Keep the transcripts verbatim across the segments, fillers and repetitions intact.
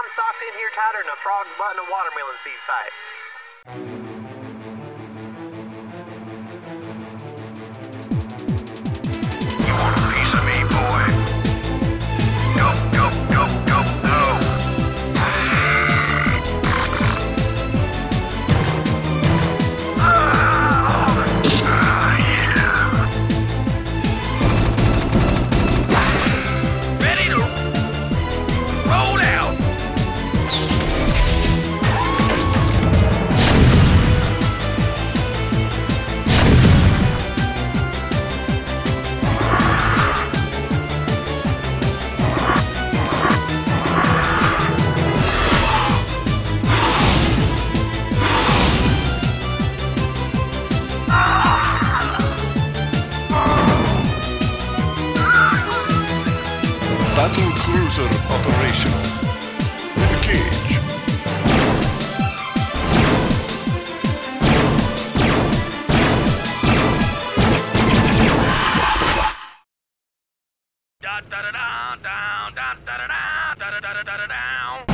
arm socked in here tighter than a frog's butt in a watermelon seed fight. You want a piece of me, boy? Go, go, go, go, go. Battle cruiser operational. In a cage. Da da da da da da da da da da da da da da.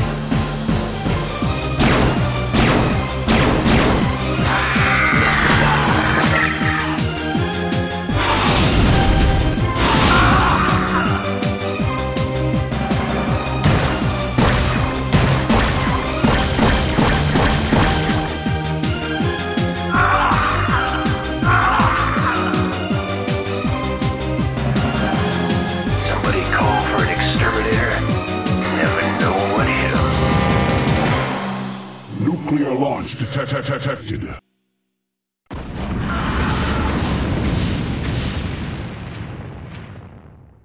Somebody call for an exterminator. Never know what hit him. Nuclear launch detected.